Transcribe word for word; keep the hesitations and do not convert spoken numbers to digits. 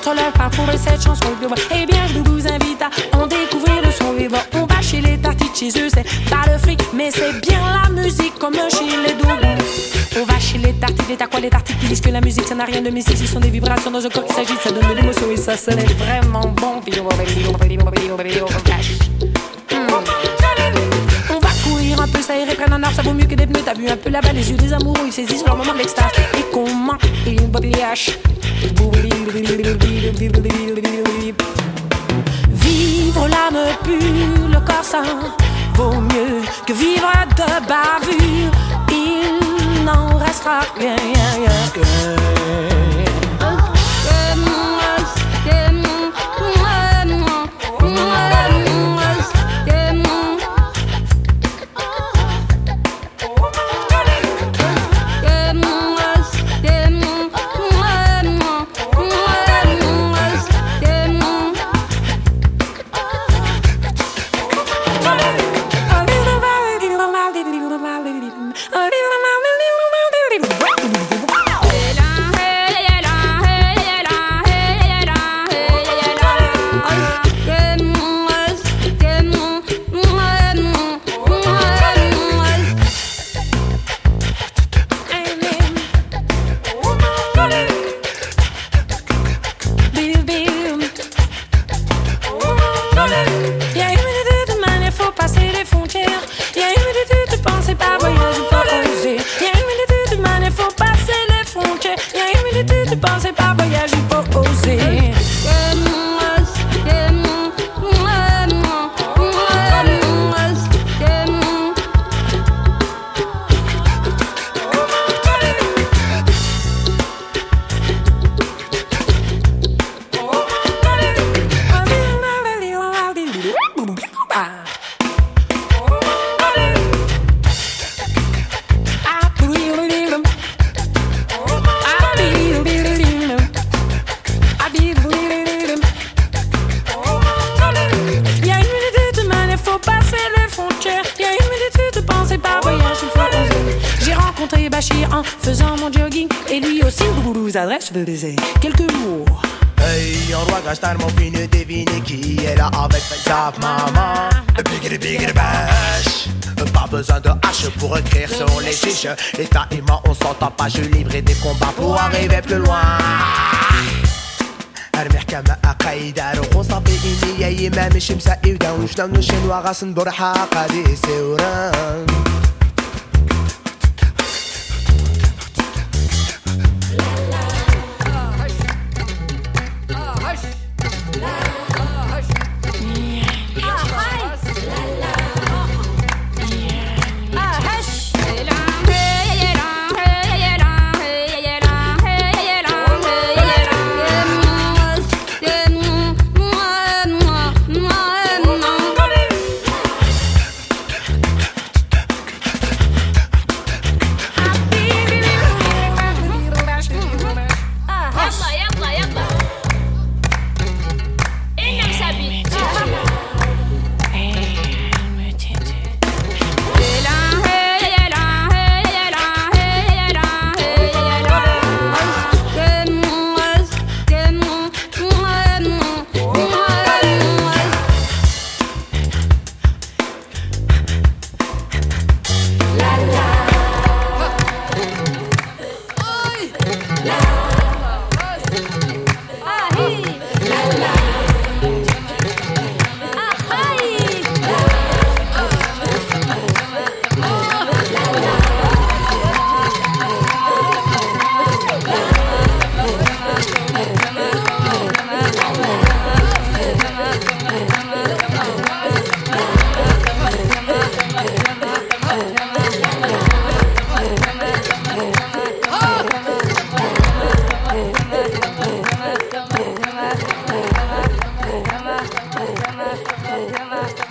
contre leur part pour cette chanson. Eh bien, je vous invite à en découvrir le son vivant. On va chez les tartites, chez eux, c'est pas le fric, mais c'est bien la musique comme chez les doudous. On va chez les tartites, et t'as quoi les tartites qui disent que la musique ça n'a rien de mystique, ce sont des vibrations dans un corps qui s'agite, ça donne de l'émotion et ça sonne vraiment bon. On va courir un peu, s'aérer, prendre un arbre, ça vaut mieux que des pneus. T'as vu un peu là-bas les yeux des amoureux, ils saisissent leur moment d'extase. Et comment ils vivre l'âme pure, le corps sain vaut mieux que vivre de bavure. Il n'en restera rien, rien, rien. Quelques mots. Hey, on doit gastar mon fini deviner qui est là avec sa maman. Bigger, bigger, bash. Pas besoin de hache pour écrire sur les chiches. L'état et moi, on s'entend pas, je livrais des combats pour arriver plus loin. المحكمة قايدة وصافي إني يا إمام الشمسة إبدا وشنا نشين وغاس برحة قادي سوران. Come on.